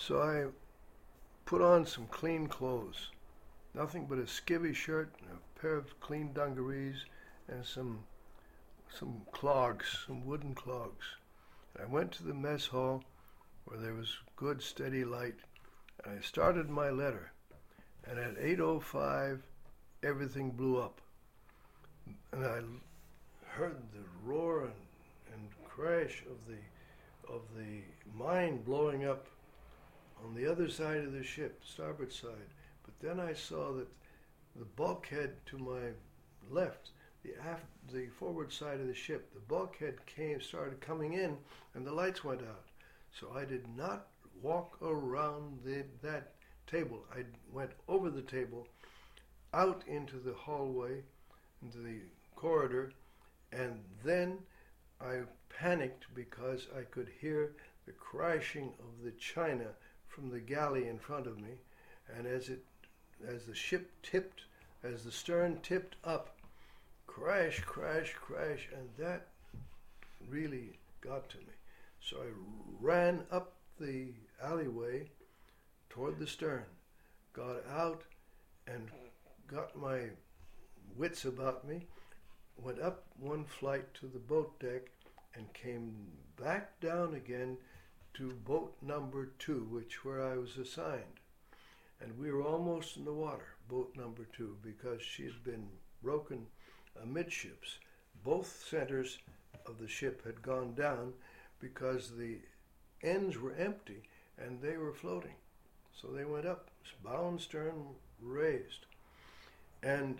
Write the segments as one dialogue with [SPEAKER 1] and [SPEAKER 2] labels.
[SPEAKER 1] So I put on some clean clothes, nothing but a skivvy shirt and a pair of clean dungarees and some clogs, some wooden clogs. And I went to the mess hall where there was good steady light, and I started my letter. And at 8:05, everything blew up, and I heard the roar and crash of the mine blowing up on the other side of the ship, starboard side. But then I saw that the bulkhead to my left, the forward side of the ship, the bulkhead started coming in, and the lights went out. So I did not walk around that table. I went over the table, out into the hallway, into the corridor, and then I panicked because I could hear the crashing of the china from the galley in front of me, and as the ship tipped, as the stern tipped up, crash, crash, crash, and that really got to me. So I ran up the alleyway toward the stern, got out and got my wits about me, went up one flight to the boat deck and came back down again to boat number 2, where I was assigned. And we were almost in the water, boat number 2, because she had been broken amidships. Both centers of the ship had gone down because the ends were empty and they were floating. So they went up, bow and stern raised. And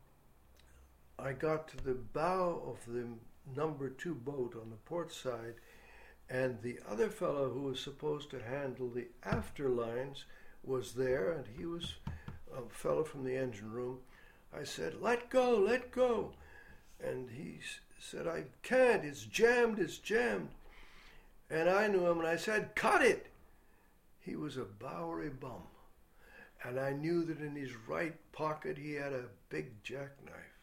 [SPEAKER 1] I got to the bow of the number 2 boat on the port side, and the other fellow who was supposed to handle the after lines was there, and he was a fellow from the engine room. I said, "Let go, let go." And he said, "I can't, it's jammed, it's jammed." And I knew him, and I said, "Cut it." He was a Bowery bum, and I knew that in his right pocket he had a big jackknife.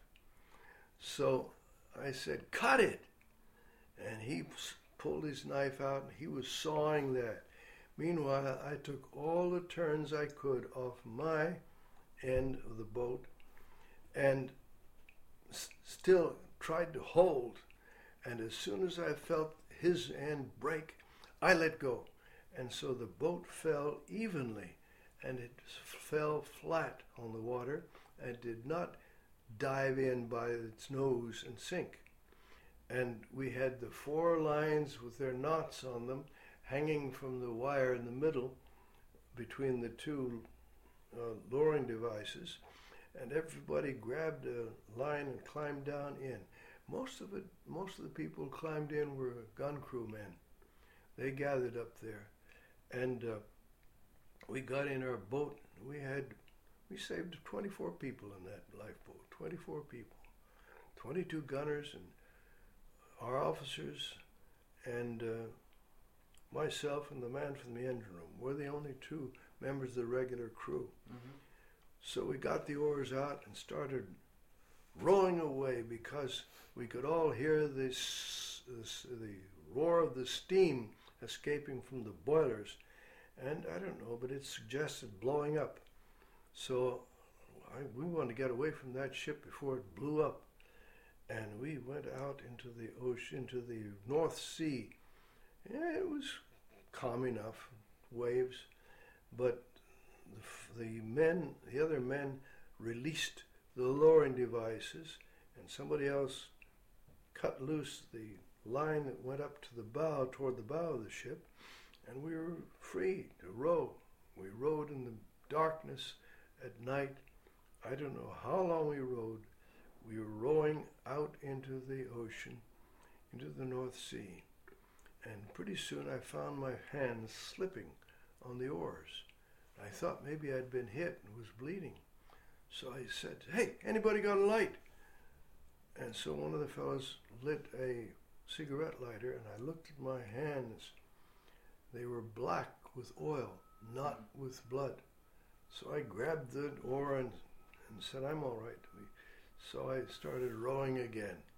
[SPEAKER 1] So I said, "Cut it." And he pulled his knife out, and he was sawing that. Meanwhile, I took all the turns I could off my end of the boat and still tried to hold. And as soon as I felt his end break, I let go. And so the boat fell evenly, and it fell flat on the water and did not dive in by its nose and sink. And we had the 4 lines with their knots on them hanging from the wire in the middle between the 2 lowering devices, and everybody grabbed a line and climbed down in. Most of the people who climbed in were gun crew men. They gathered up there, and we got in our boat. We saved 24 people in that lifeboat. 24 people, 22 gunners, and our officers, and myself and the man from the engine room. We're the only 2 members of the regular crew. Mm-hmm. So we got the oars out and started rowing away because we could all hear the roar of the steam escaping from the boilers. And I don't know, but it suggested blowing up. So we wanted to get away from that ship before it blew up. And we went out into the ocean, into the North Sea. Yeah, it was calm enough, waves, but the other men released the lowering devices, and somebody else cut loose the line that went up to the bow, toward the bow of the ship, and we were free to row. We rowed in the darkness at night. I don't know how long we rowed. We were rowing out into the ocean, into the North Sea. And pretty soon I found my hands slipping on the oars. I thought maybe I'd been hit and was bleeding. So I said, "Hey, anybody got a light?" And so one of the fellows lit a cigarette lighter, and I looked at my hands. They were black with oil, not with blood. So I grabbed the oar and said, "I'm all right." So I started rowing again.